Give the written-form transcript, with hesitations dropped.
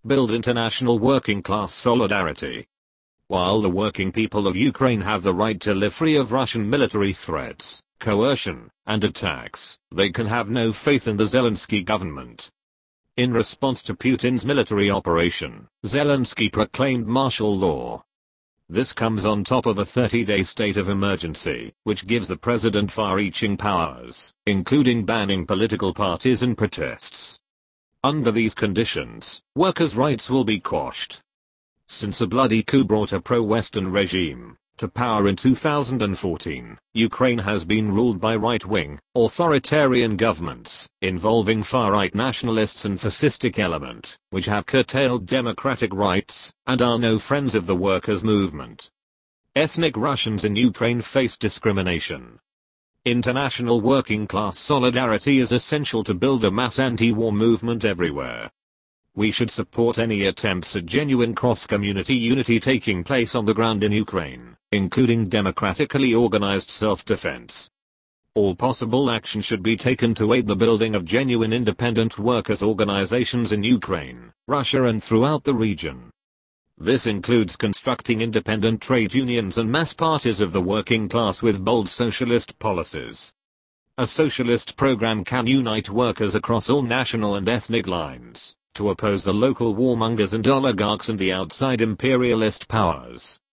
build international working class solidarity. While the working people of Ukraine have the right to live free of Russian military threats, coercion, and attacks, they can have no faith in the Zelensky government. In response to Putin's military operation, Zelensky proclaimed martial law. This comes on top of a 30-day state of emergency, which gives the president far-reaching powers, including banning political parties and protests. Under these conditions, workers' rights will be quashed. Since a bloody coup brought a pro-Western regime to power in 2014, Ukraine has been ruled by right-wing, authoritarian governments, involving far-right nationalists and fascistic element, which have curtailed democratic rights, and are no friends of the workers' movement. Ethnic Russians in Ukraine face discrimination. International working class solidarity is essential to build a mass anti-war movement everywhere. We should support any attempts at genuine cross-community unity taking place on the ground in Ukraine, including democratically organized self-defense. All possible action should be taken to aid the building of genuine independent workers' organizations in Ukraine, Russia and throughout the region. This includes constructing independent trade unions and mass parties of the working class with bold socialist policies. A socialist program can unite workers across all national and ethnic lines to oppose the local warmongers and oligarchs and the outside imperialist powers.